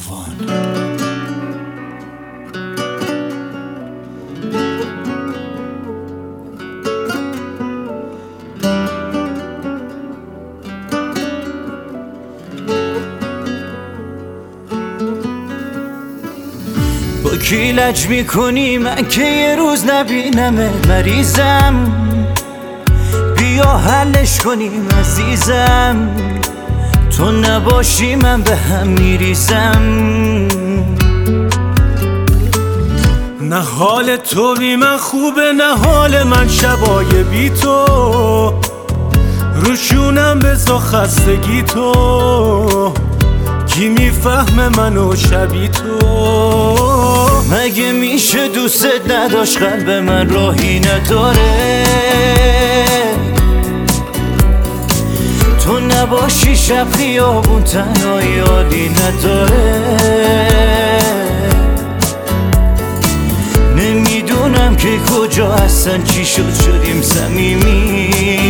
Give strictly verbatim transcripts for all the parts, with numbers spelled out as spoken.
آوان. با کی لج میکنی من که یه روز نبینمت؟ مریضم بیا حلش کنیم عزیزم، تو نباشی من به هم میریزم. نه حال تو بی من خوبه نه حال من شبای بی تو، روشونم بزا خستگی تو، کی میفهمه منو شبی تو؟ مگه میشه دوست نداشت قلب من راهی نداره؟ تو نباشی شب خیابون تنهایی حالی نداره. نمیدونم که کجا هستن چی شد شدیم صمیمی،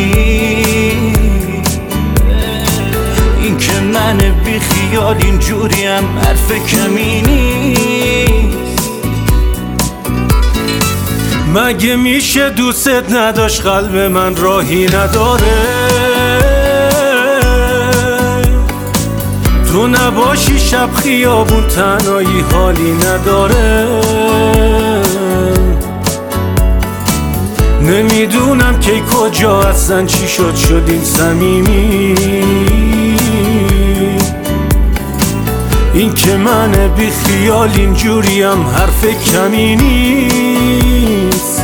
این که من بی خیال اینجوریم حرف کمی نیست. مگه میشه دوست نداشت قلب من راهی نداره؟ تو نباشی شب خیابون تنهایی حالی نداره. نمیدونم که کجا هستن چی شد شدیم صمیمی، این که من بی خیال اینجوریم حرف کمی نیست.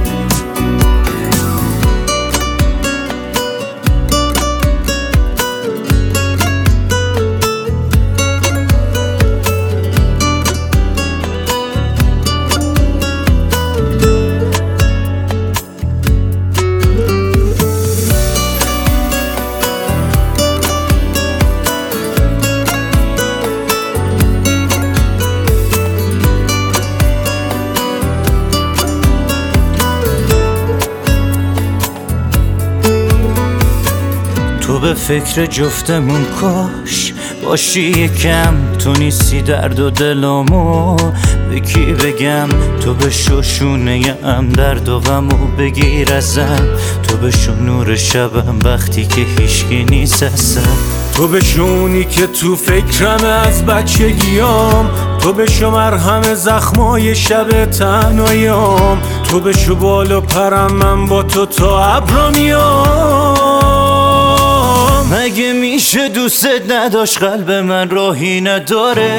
تو به فکر جفتمون کاش باشی یکم، تو نیستی درد و دلمو به کی بگم؟ تو بشو شونه ام درد و غمو بگیر ازم، تو بشو نور شبم وقتی که هیچکی نیست اصلا، تو بشونی که تو فکرم از بچگیام، تو بشو مرهم زخمای شب تنهاییام، تو بشو بال و پرم من با تو تا ابرا میام. مگه میشه دوست نداشت قلب من راهی نداره؟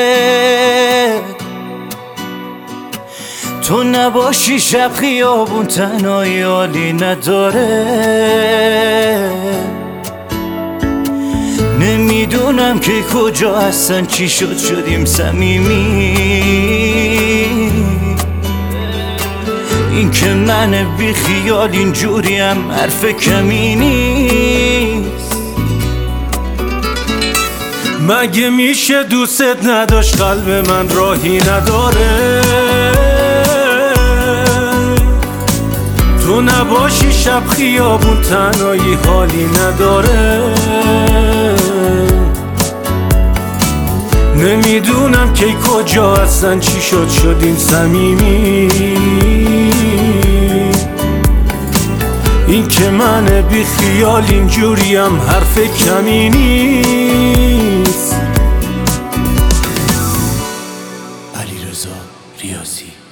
تو نباشی شب خیابون تنهایی حالی نداره. نمیدونم که کجا هستن چی شد شدیم صمیمی، این که من بی خیال اینجوریم حرف کمی نیست. مگه میشه دوست نداشت قلب من راهی نداره؟ تو نباشی شب خیابون تنهایی حالی نداره. نمیدونم که کجا هستن چی شد شدیم صمیمی، این که من بی خیال اینجوریم حرف کمی نیست. علیرضا ریاضی.